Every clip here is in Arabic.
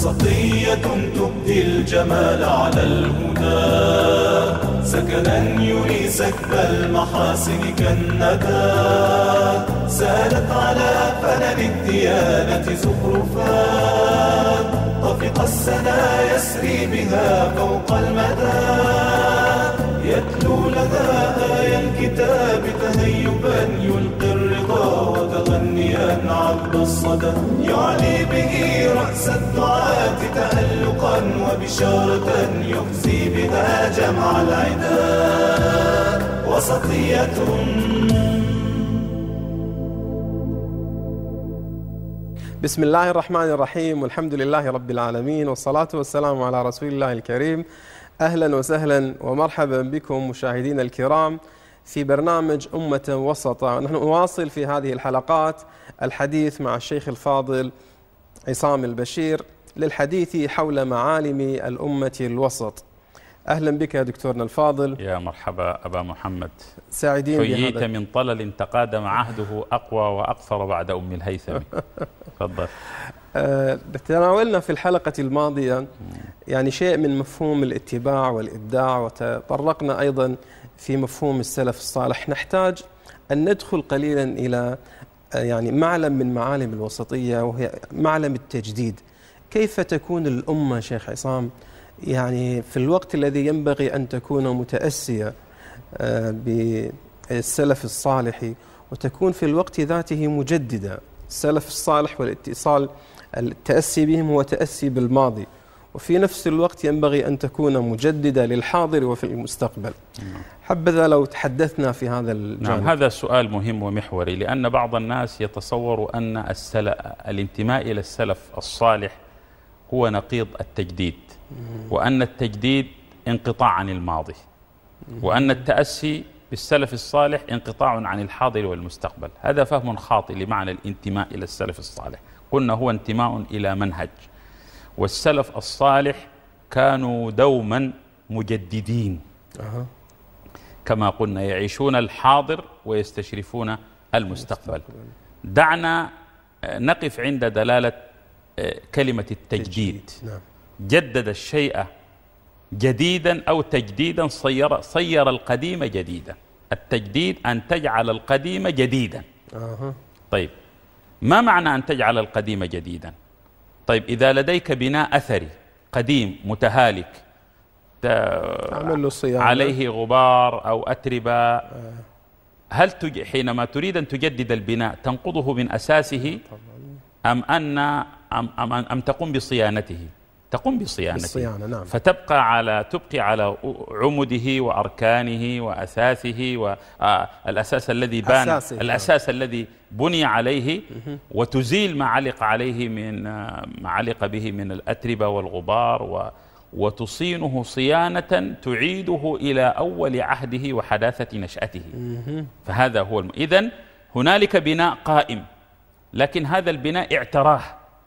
وسطية تبدي الجمال على الهدى، سكنا يري سكب المحاسن كالندى، سالت على فنن الديانة زخرفا، طفق السنا يسري بها فوق المدى، يتلو لدى آي الكتاب تهيبا يلقي الرضا وتغنيا عقب الصدى، يعلي به رأس الدعاة تألقا وبشارة يخزي بها جمع العدا. وسطية بسم الله الرحمن الرحيم، والحمد لله رب العالمين، والصلاة والسلام على رسول الله الكريم. أهلا وسهلا ومرحبا بكم مشاهدينا الكرام في برنامج أمة وسطة. نحن نواصل في هذه الحلقات الحديث مع الشيخ الفاضل عصام البشير للحديث حول معالم الأمة الوسط. أهلا بك يا دكتورنا الفاضل. يا مرحبا أبا محمد، سعيدين حييت من طلل تقادم عهده أقوى وأقصر بعد أم الهيثم. تفضل. تناولنا في الحلقة الماضية يعني شيء من مفهوم الاتباع والإبداع، وتطرقنا أيضا في مفهوم السلف الصالح. نحتاج أن ندخل قليلا إلى يعني معلم من معالم الوسطية، وهي معلم التجديد. كيف تكون الأمة شيخ عصام يعني في الوقت الذي ينبغي أن تكون متأسية بالسلف الصالح، وتكون في الوقت ذاته مجددة؟ السلف الصالح والاتصال التأسي بهم هو تأسي بالماضي، وفي نفس الوقت ينبغي أن تكون مجددة للحاضر وفي المستقبل. حبذا لو تحدثنا في هذا الجانب. نعم، هذا سؤال مهم ومحوري، لأن بعض الناس يتصور أن الانتماء إلى السلف الصالح هو نقيض التجديد، وأن التجديد انقطاع عن الماضي، وأن التأسي بالسلف الصالح انقطاع عن الحاضر والمستقبل. هذا فهم خاطئ لمعنى الانتماء إلى السلف الصالح. قلنا هو انتماء إلى منهج، والسلف الصالح كانوا دوما مجددين كما قلنا، يعيشون الحاضر ويستشرفون المستقبل. دعنا نقف عند دلالة كلمة التجديد. جدد الشيء جديدا أو تجديدا صير القديم جديدا. التجديد أن تجعل القديم جديدا. طيب، ما معنى أن تجعل القديم جديدا؟ طيب، إذا لديك بناء أثري قديم متهالك عليه غبار أو أتربة، هل حينما تريد أن تجدد البناء تنقضه من أساسه أم تقوم بصيانته؟ تقوم بصيانته. نعم. تبقي على عمده وأركانه وأساسه والأساس الذي الأساس الذي بني عليه، وتزيل ما علق به من الأتربة والغبار، وتصينه صيانة تعيده إلى أول عهده وحداثة نشأته. فهذا هو إذن هنالك بناء قائم، لكن هذا البناء اعتراه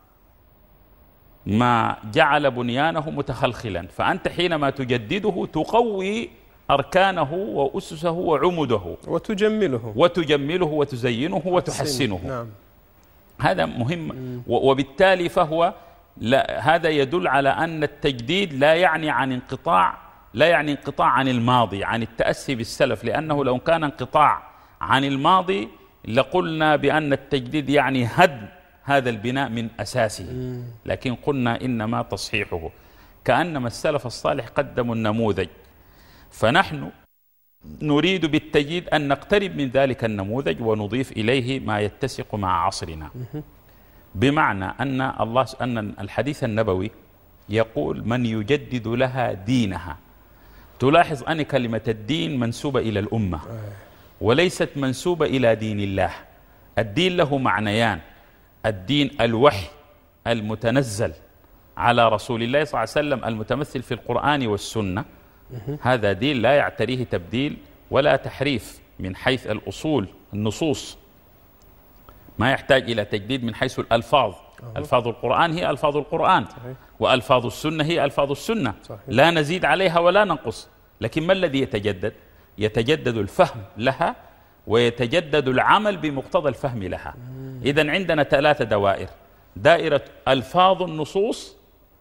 ما جعل بنيانه متخلخلا، فأنت حينما تجدده تقوي أركانه وأسسه وعمده وتجمله وتزينه وتحسنه. نعم. هذا مهم. وبالتالي هذا يدل على أن التجديد لا يعني انقطاع عن الماضي، عن التأسي بالسلف، لأنه لو كان انقطاع عن الماضي لقلنا بأن التجديد يعني هدم هذا البناء من أساسه، لكن قلنا إنما تصحيحه. كأنما السلف الصالح قدموا النموذج، فنحن نريد بالتجديد أن نقترب من ذلك النموذج ونضيف إليه ما يتسق مع عصرنا، بمعنى أن الحديث النبوي يقول من يجدد لها دينها. تلاحظ أن كلمة الدين منسوبة إلى الأمة وليست منسوبة إلى دين الله. الدين له معنيان: الدين الوحي المتنزل على رسول الله صلى الله عليه وسلم المتمثل في القرآن والسنة، هذا دين لا يعتريه تبديل ولا تحريف من حيث الأصول، النصوص ما يحتاج إلى تجديد من حيث الألفاظ. ألفاظ القرآن هي ألفاظ القرآن، وألفاظ السنة هي ألفاظ السنة، لا نزيد عليها ولا ننقص. لكن ما الذي يتجدد؟ يتجدد الفهم لها ويتجدد العمل بمقتضى الفهم لها. إذن عندنا 3 دوائر: دائرة ألفاظ النصوص،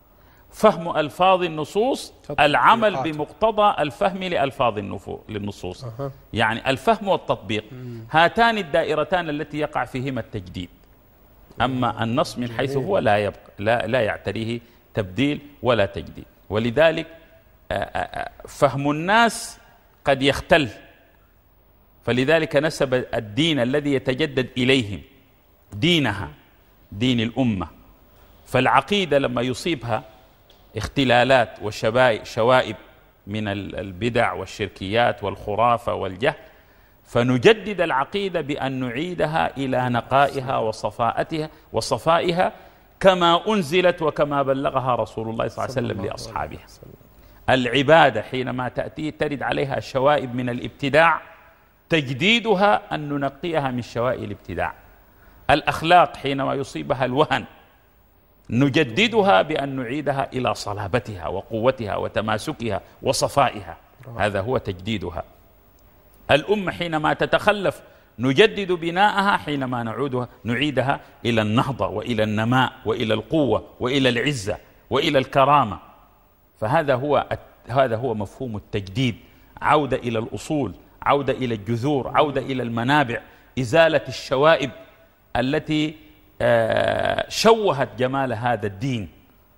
فهم ألفاظ النصوص، العمل بمقتضى الفهم لألفاظ للنصوص. يعني الفهم والتطبيق هاتان الدائرتان التي يقع فيهما التجديد. أما النص من حيث هو لا يبقى لا يعتريه تبديل ولا تجديد. ولذلك فهم الناس قد يختل، فلذلك نسب الدين الذي يتجدد إليهم دينها، دين الأمة. فالعقيدة لما يصيبها اختلالات وشوائب من البدع والشركيات والخرافة والجهل، فنجدد العقيدة بأن نعيدها إلى نقائها وصفائها كما أنزلت وكما بلغها رسول الله صلى الله عليه وسلم لأصحابه. العبادة حينما ترد عليها شوائب من الابتداع تجديدها أن ننقيها من شوائب الابتداع. الأخلاق حينما يصيبها الوهن نجددها بأن نعيدها إلى صلابتها وقوتها وتماسكها وصفائها، هذا هو تجديدها. الأمة حينما تتخلف نجدد بناءها حينما نعيدها إلى النهضة وإلى النماء وإلى القوة وإلى العزة وإلى الكرامة. فهذا هو مفهوم التجديد، عودة إلى الأصول، عودة إلى الجذور، عودة إلى المنابع، إزالة الشوائب التي شوهت جمال هذا الدين.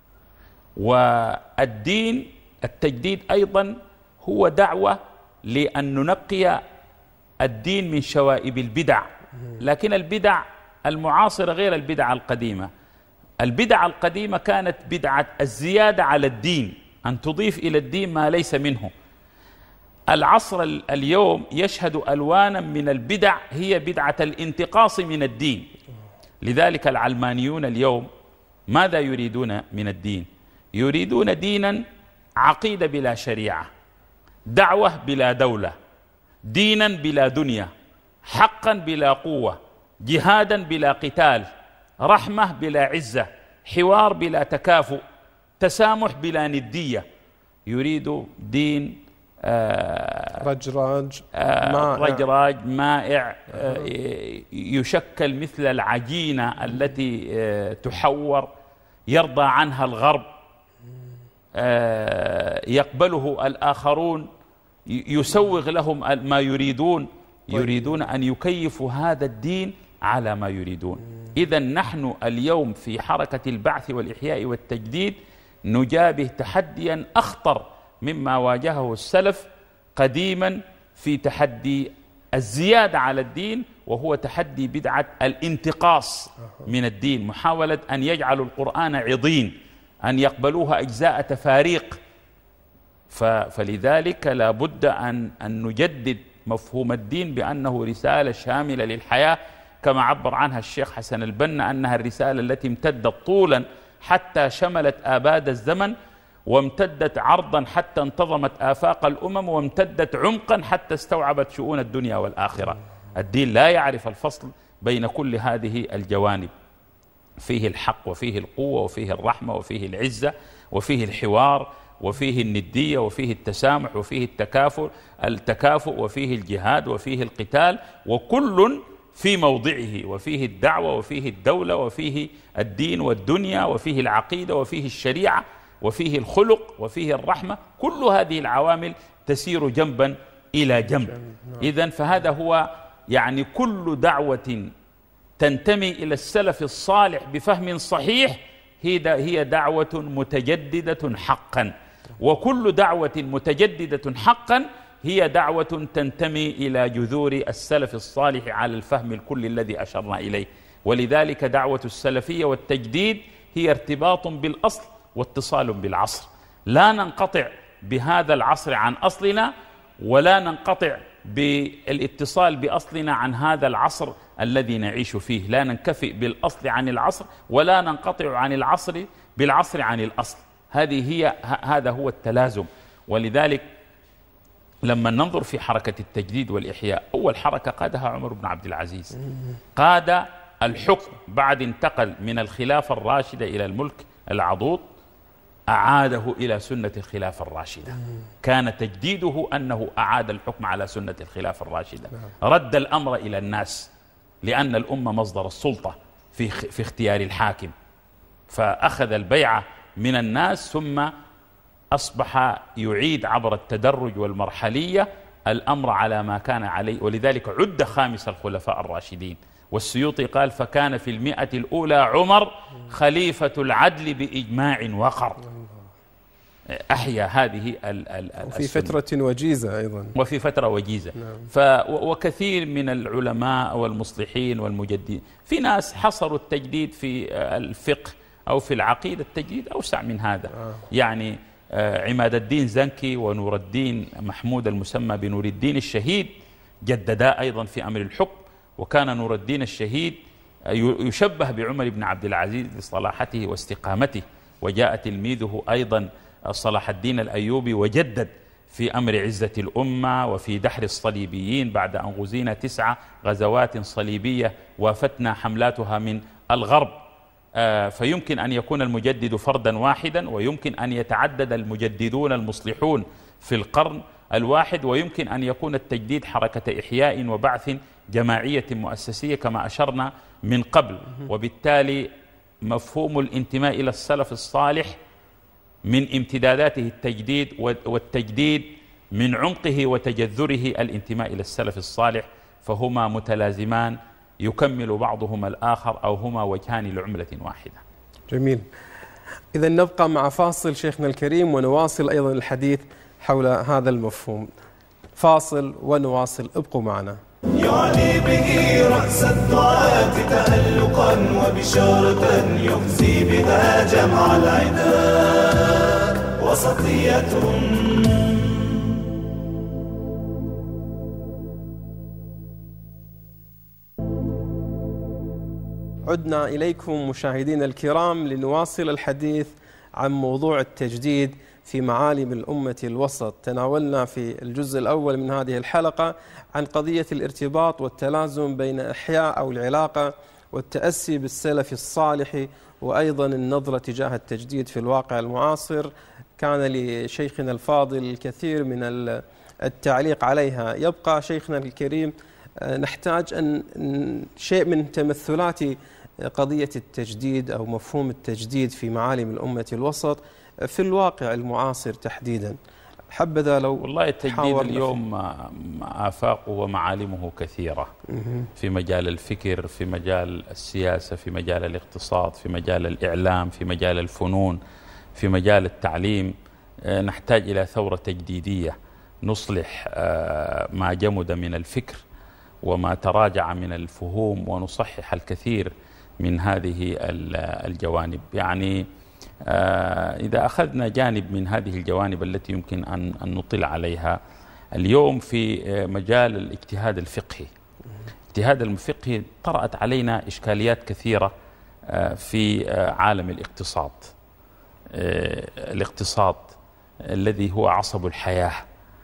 والدين التجديد أيضا هو دعوة لأن ننقي الدين من شوائب البدع، لكن البدع المعاصرة غير البدع القديمة. البدع القديمة كانت بدعة الزيادة على الدين، أن تضيف إلى الدين ما ليس منه. العصر اليوم يشهد ألوانا من البدع هي بدعة الانتقاص من الدين. لذلك العلمانيون اليوم ماذا يريدون من الدين؟ يريدون دينا عقيدة بلا شريعة، دعوة بلا دولة، دينا بلا دنيا، حقا بلا قوة، جهادا بلا قتال، رحمة بلا عزة، حوار بلا تكافؤ، تسامح بلا ندية. يريد دين رجراج مائع يشكل مثل العجينة التي تحور، يرضى عنها الغرب، يقبله الآخرون، يسوغ لهم ما يريدون أن يكيفوا هذا الدين على ما يريدون. إذن نحن اليوم في حركة البعث والإحياء والتجديد نجابه تحديا أخطر مما واجهه السلف قديما في تحدي الزيادة على الدين، وهو تحدي بدعة الانتقاص من الدين، محاولة أن يجعلوا القرآن عضين، أن يقبلوها أجزاء تفاريق. فلذلك لا بد أن نجدد مفهوم الدين بأنه رسالة شاملة للحياة، كما عبر عنها الشيخ حسن البنا أنها الرسالة التي امتدت طولا حتى شملت آباد الزمن، وامتدت عرضا حتى انتظمت آفاق الأمم، وامتدت عمقا حتى استوعبت شؤون الدنيا والآخرة. الدين لا يعرف الفصل بين كل هذه الجوانب، فيه الحق وفيه القوة وفيه الرحمة وفيه العزة وفيه الحوار وفيه الندية وفيه التسامح وفيه التكافؤ وفيه الجهاد وفيه القتال، وكل في موضعه، وفيه الدعوة وفيه الدولة وفيه الدين والدنيا وفيه العقيدة وفيه الشريعة وفيه الخلق وفيه الرحمة. كل هذه العوامل تسير جنبا إلى جنب. إذن فهذا هو يعني كل دعوة تنتمي إلى السلف الصالح بفهم صحيح هي دعوة متجددة حقا، وكل دعوة متجددة حقا هي دعوة تنتمي إلى جذور السلف الصالح على الفهم الكلي الذي أشرنا إليه. ولذلك دعوة السلفية والتجديد هي ارتباط بالأصل واتصال بالعصر، لا ننقطع بهذا العصر عن أصلنا، ولا ننقطع بالاتصال بأصلنا عن هذا العصر الذي نعيش فيه. لا ننكفئ بالأصل عن العصر، ولا ننقطع عن العصر بالعصر عن الأصل. هذا هو التلازم. ولذلك لما ننظر في حركة التجديد والإحياء، أول حركة قادها عمر بن عبد العزيز، قاد الحكم بعد انتقل من الخلافة الراشدة إلى الملك العضوض، أعاده إلى سنة الخلافة الراشدة. كان تجديده أنه أعاد الحكم على سنة الخلافة الراشدة، رد الأمر إلى الناس، لأن الأمة مصدر السلطة في اختيار الحاكم. فأخذ البيعة من الناس، ثم أصبح يعيد عبر التدرج والمرحلية الأمر على ما كان عليه، ولذلك عد خامس الخلفاء الراشدين. والسيوطي قال: فكان في 100 الأولى عمر خليفة العدل بإجماع وقر. أحيا هذه وفي فترة وجيزة أيضا، وفي فترة وجيزة. نعم. وكثير من العلماء والمصلحين والمجددين، في ناس حصروا التجديد في الفقه أو في العقيدة، التجديد أوسع من هذا. يعني عماد الدين زنكي ونور الدين محمود المسمى بنور الدين الشهيد جددا أيضا في أمر الحكم، وكان نور الدين الشهيد يشبه بعمر بن عبد العزيز لصلاحته واستقامته، وجاء تلميذه أيضا صلاح الدين الأيوبي وجدد في أمر عزة الأمة وفي دحر الصليبيين بعد أن غزينا 9 غزوات صليبية وافتنا حملاتها من الغرب. فيمكن أن يكون المجدد فردا واحدا، ويمكن أن يتعدد المجددون المصلحون في القرن الواحد، ويمكن أن يكون التجديد حركة إحياء وبعث جماعية مؤسسية كما أشرنا من قبل. وبالتالي مفهوم الانتماء إلى السلف الصالح من امتداداته التجديد، والتجديد من عمقه وتجذره الانتماء إلى السلف الصالح، فهما متلازمان يكمل بعضهما الآخر، أو هما وجهان لعملة واحدة. جميل. إذا نبقى مع فاصل شيخنا الكريم، ونواصل أيضا الحديث حول هذا المفهوم. فاصل ونواصل، ابقوا معنا. يعني به رأس الدعاة تألقا وبشارة يخزي بها جمع العداء وسطية. عدنا إليكم مشاهدينا الكرام لنواصل الحديث عن موضوع التجديد في معالم الأمة الوسط. تناولنا في الجزء الأول من هذه الحلقة عن قضية الارتباط والتلازم بين إحياء أو العلاقة والتأسي بالسلف الصالح، وأيضا النظرة تجاه التجديد في الواقع المعاصر. كان لشيخنا الفاضل الكثير من التعليق عليها. يبقى شيخنا الكريم نحتاج أن شيء من تمثلات قضية التجديد أو مفهوم التجديد في معالم الأمة الوسط في الواقع المعاصر تحديدا. حبذا لو والله التجديد اليوم آفاقه ومعالمه كثيرة، في مجال الفكر، في مجال السياسة، في مجال الاقتصاد، في مجال الإعلام، في مجال الفنون، في مجال التعليم. نحتاج إلى ثورة تجديدية نصلح ما جمد من الفكر وما تراجع من الفهوم، ونصحح الكثير من هذه الجوانب. يعني إذا أخذنا جانب من هذه الجوانب التي يمكن أن نطلع عليها اليوم في مجال الاجتهاد الفقهي. الاجتهاد الفقهي طرأت علينا إشكاليات كثيرة في عالم الاقتصاد. الاقتصاد الذي هو عصب الحياة،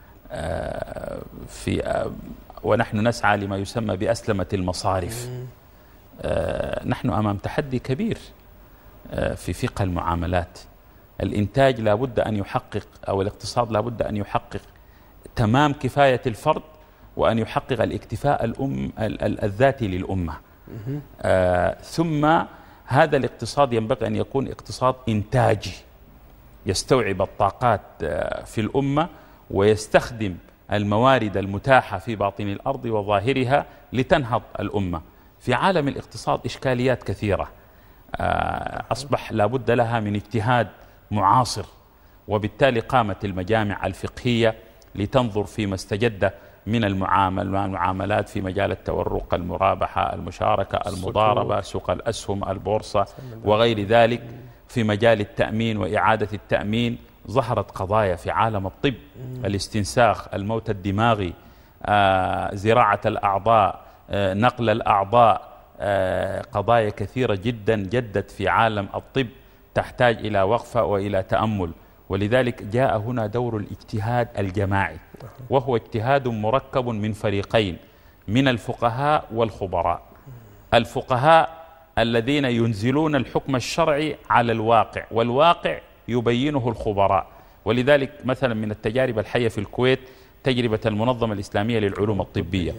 ونحن نسعى لما يسمى بأسلمة المصارف. نحن أمام تحدي كبير في فقه المعاملات. الإنتاج لابد أن يحقق، أو الاقتصاد لابد أن يحقق تمام كفاية الفرد، وأن يحقق الاكتفاء الذاتي للأمة. ثم هذا الاقتصاد ينبغي أن يكون اقتصاد إنتاجي يستوعب الطاقات في الأمة، ويستخدم الموارد المتاحة في باطن الأرض وظاهرها لتنهض الأمة. في عالم الاقتصاد إشكاليات كثيرة أصبح لابد لها من اجتهاد معاصر، وبالتالي قامت المجامع الفقهية لتنظر فيما استجد من المعاملات في مجال التورق، المرابحة، المشاركة، المضاربة، سوق الأسهم، البورصة وغير ذلك. في مجال التأمين وإعادة التأمين ظهرت قضايا في عالم الطب، الاستنساخ، الموت الدماغي، زراعة الأعضاء، نقل الأعضاء، قضايا كثيرة جدا جدت في عالم الطب تحتاج إلى وقفة وإلى تأمل. ولذلك جاء هنا دور الاجتهاد الجماعي، وهو اجتهاد مركب من فريقين، من الفقهاء والخبراء. الفقهاء الذين ينزلون الحكم الشرعي على الواقع، والواقع يبينه الخبراء. ولذلك مثلا من التجارب الحية في الكويت تجربة المنظمة الإسلامية للعلوم الطبية،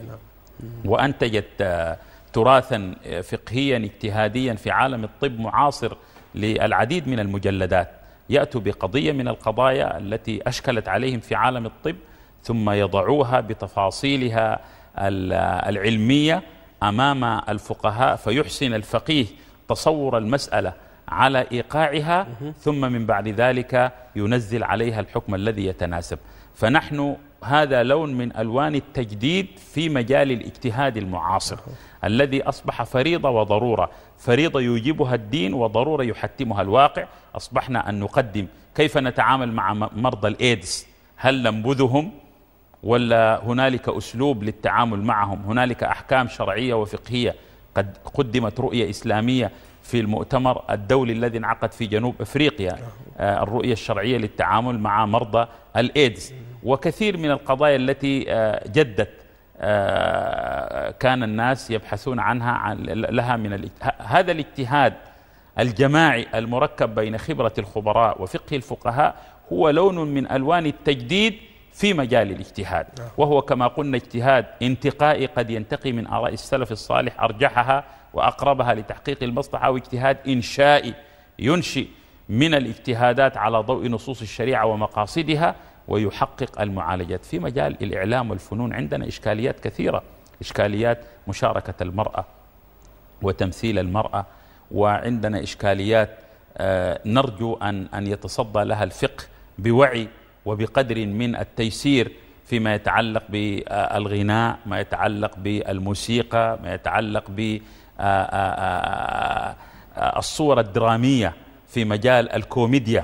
وأنتجت تراثا فقهيا اجتهاديا في عالم الطب معاصر للعديد من المجلدات، يأتوا بقضية من القضايا التي أشكلت عليهم في عالم الطب، ثم يضعوها بتفاصيلها العلمية أمام الفقهاء، فيحسن الفقيه تصور المسألة على إيقاعها، ثم من بعد ذلك ينزل عليها الحكم الذي يتناسب. فنحن هذا لون من ألوان التجديد في مجال الاجتهاد المعاصر الذي أصبح فريضة وضرورة، فريضة يوجبها الدين وضرورة يحتمها الواقع. أصبحنا أن نقدم كيف نتعامل مع مرضى الإيدز، هل ننبذهم ولا هنالك أسلوب للتعامل معهم؟ هنالك أحكام شرعية وفقهية، قد قدمت رؤية إسلامية في المؤتمر الدولي الذي انعقد في جنوب أفريقيا، الرؤية الشرعية للتعامل مع مرضى الإيدز، وكثير من القضايا التي جدت كان الناس يبحثون عنها لها من هذا الاجتهاد الجماعي المركب بين خبرة الخبراء وفقه الفقهاء هو لون من ألوان التجديد في مجال الاجتهاد، وهو كما قلنا اجتهاد انتقائي قد ينتقي من آراء السلف الصالح أرجحها وأقربها لتحقيق المصلحة، واجتهاد إنشائي ينشئ من الاجتهادات على ضوء نصوص الشريعة ومقاصدها ويحقق المعالجات. في مجال الإعلام والفنون عندنا إشكاليات كثيرة، إشكاليات مشاركة المرأة وتمثيل المرأة، وعندنا إشكاليات نرجو أن يتصدى لها الفقه بوعي وبقدر من التيسير فيما يتعلق بالغناء، ما يتعلق بالموسيقى، ما يتعلق بالصور الدرامية، في مجال الكوميديا،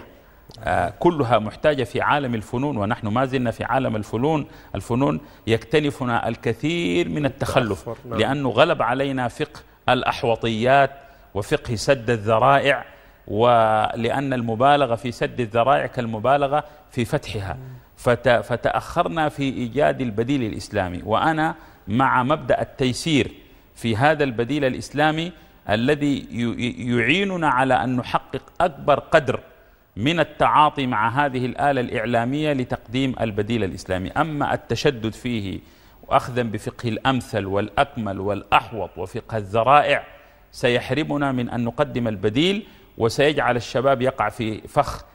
كلها محتاجة في عالم الفنون. ونحن ما زلنا في عالم الفنون يكتنفنا الكثير من التخلف، لأنه غلب علينا فقه الأحوطيات وفقه سد الذرائع، ولأن المبالغة في سد الذرائع كالمبالغة في فتحها، فتأخرنا في إيجاد البديل الإسلامي. وأنا مع مبدأ التيسير في هذا البديل الإسلامي الذي يعيننا على أن نحقق أكبر قدر من التعاطي مع هذه الآلة الإعلامية لتقديم البديل الإسلامي. أما التشدد فيه وأخذا بفقه الأمثل والأكمل والأحوط وفقه الذرائع سيحرمنا من أن نقدم البديل، وسيجعل الشباب يقع في فخ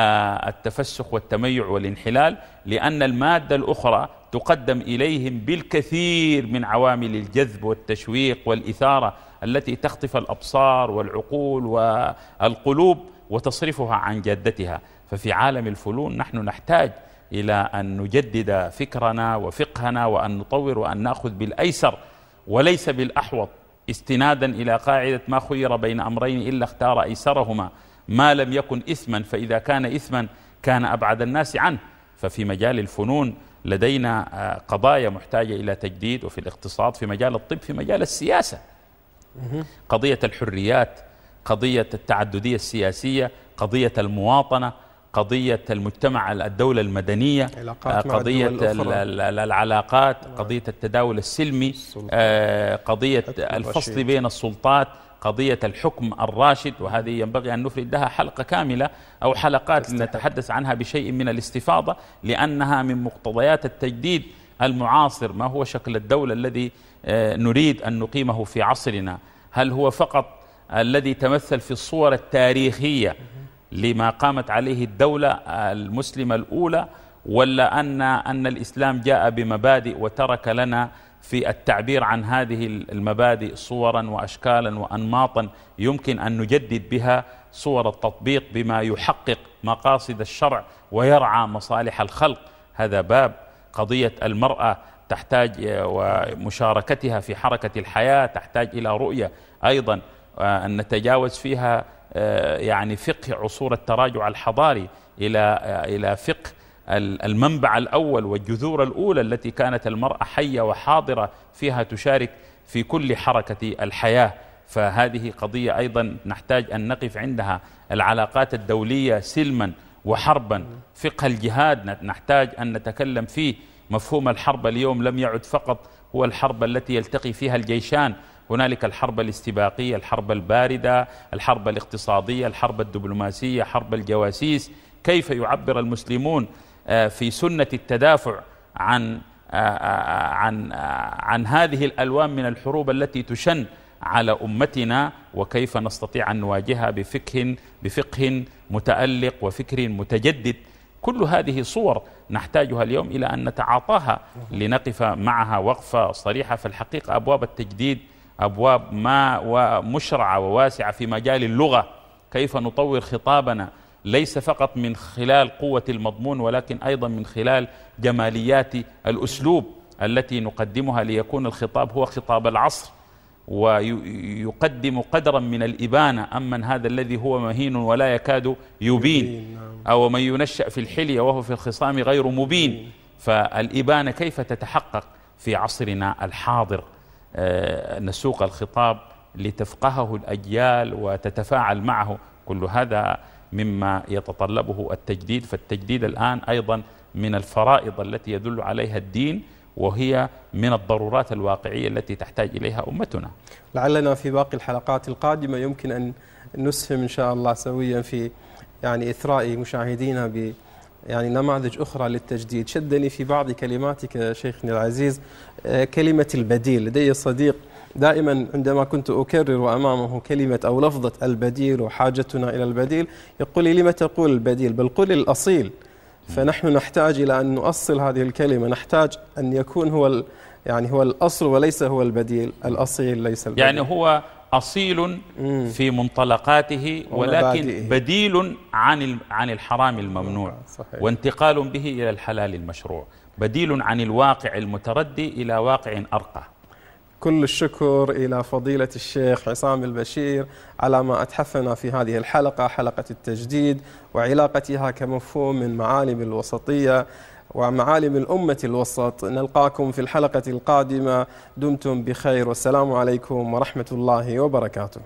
التفسخ والتميع والانحلال، لأن المادة الأخرى تقدم إليهم بالكثير من عوامل الجذب والتشويق والإثارة التي تخطف الأبصار والعقول والقلوب وتصرفها عن جادتها. ففي عالم الفنون نحن نحتاج إلى أن نجدد فكرنا وفقهنا، وأن نطور وأن نأخذ بالأيسر وليس بالأحوط، استنادا إلى قاعدة ما خير بين أمرين إلا اختار أيسرهما ما لم يكن إثما، فإذا كان إثما كان أبعد الناس عنه. ففي مجال الفنون لدينا قضايا محتاجة إلى تجديد، وفي الاقتصاد، في مجال الطب، في مجال السياسة، قضية الحريات، قضية التعددية السياسية، قضية المواطنة، قضية المجتمع، الدولة المدنية، قضية العلاقات، قضية التداول السلمي، قضية الفصل بين السلطات، قضية الحكم الراشد. وهذه ينبغي أن نفرد لها حلقة كاملة أو حلقات لنتحدث عنها بشيء من الاستفاضة، لأنها من مقتضيات التجديد المعاصر. ما هو شكل الدولة الذي نريد أن نقيمه في عصرنا؟ هل هو فقط الذي تمثل في الصور التاريخية لما قامت عليه الدولة المسلمة الأولى، ولا أن الإسلام جاء بمبادئ وترك لنا في التعبير عن هذه المبادئ صورا وأشكالا وأنماطا يمكن أن نجدد بها صور التطبيق بما يحقق مقاصد الشرع ويرعى مصالح الخلق؟ هذا باب. قضية المرأة تحتاج ومشاركتها في حركة الحياة تحتاج إلى رؤية أيضا أن نتجاوز فيها يعني فقه عصور التراجع الحضاري إلى فقه المنبع الأول والجذور الأولى التي كانت المرأة حية وحاضرة فيها تشارك في كل حركة الحياة. فهذه قضية أيضا نحتاج أن نقف عندها. العلاقات الدولية سلما وحربا، فقه الجهاد نحتاج أن نتكلم فيه. مفهوم الحرب اليوم لم يعد فقط هو الحرب التي يلتقي فيها الجيشان، هنالك الحرب الاستباقية، الحرب الباردة، الحرب الاقتصادية، الحرب الدبلوماسية، حرب الجواسيس. كيف يعبر المسلمون في سنة التدافع عن هذه الألوان من الحروب التي تشن على أمتنا وكيف نستطيع أن نواجهها بفقه متألق وفكر متجدد. كل هذه صور نحتاجها اليوم إلى أن نتعاطاها لنقف معها وقفة صريحة. فالحقيقة أبواب التجديد أبواب ومشرعة وواسعة في مجال اللغة، كيف نطور خطابنا ليس فقط من خلال قوة المضمون ولكن أيضا من خلال جماليات الأسلوب التي نقدمها ليكون الخطاب هو خطاب العصر ويقدم قدرا من الإبانة. أما هذا الذي هو مهين ولا يكاد يبين، أو من ينشأ في الحلية وهو في الخصام غير مبين. فالإبانة كيف تتحقق في عصرنا الحاضر؟ نسوق الخطاب لتفقهه الأجيال وتتفاعل معه، كل هذا مما يتطلبه التجديد. فالتجديد الآن أيضا من الفرائض التي يدل عليها الدين، وهي من الضرورات الواقعية التي تحتاج إليها أمتنا. لعلنا في باقي الحلقات القادمة يمكن أن نسهم إن شاء الله سويا في إثراء مشاهدينا ب نماذج أخرى للتجديد. شدني في بعض كلماتك شيخنا العزيز كلمة البديل. لدي صديق دائما عندما كنت أكرر أمامه كلمة أو لفظة البديل وحاجتنا إلى البديل يقول لي: لما تقول البديل؟ بل قل الأصيل. فنحن نحتاج إلى أن نؤصل هذه الكلمة، نحتاج أن يكون هو هو الأصل وليس هو البديل، الأصيل ليس البديل. هو أصيل في منطلقاته ولكن بديل عن الحرام الممنوع، صحيح. وانتقال به إلى الحلال المشروع، بديل عن الواقع المتردي إلى واقع أرقى. كل الشكر إلى فضيلة الشيخ عصام البشير على ما أتحفنا في هذه الحلقة، حلقة التجديد وعلاقتها كمفهوم من معالم الوسطية ومعالم الأمة الوسط. نلقاكم في الحلقة القادمة، دمتم بخير، والسلام عليكم ورحمة الله وبركاته.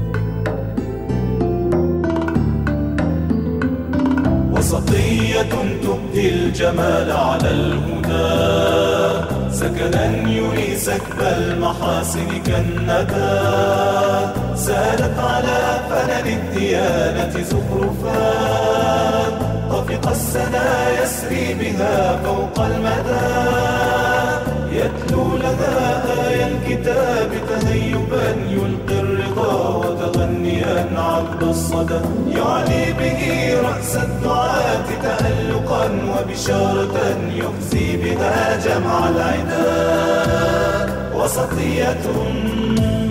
وسطية تبدي الجمال على الهدى، سكنا يري سكب المحاسن كالندى، سالت على فنن الديانة زخرفا، طفق السنا يسري بها فوق المدى، يتلو لها آي الكتاب تهيبا يلقي الرضا وتغنيا عبد الصدى، يعلي به رأس الدعاة تألقا وبشارة يخزي بها جمع العدا. وسطية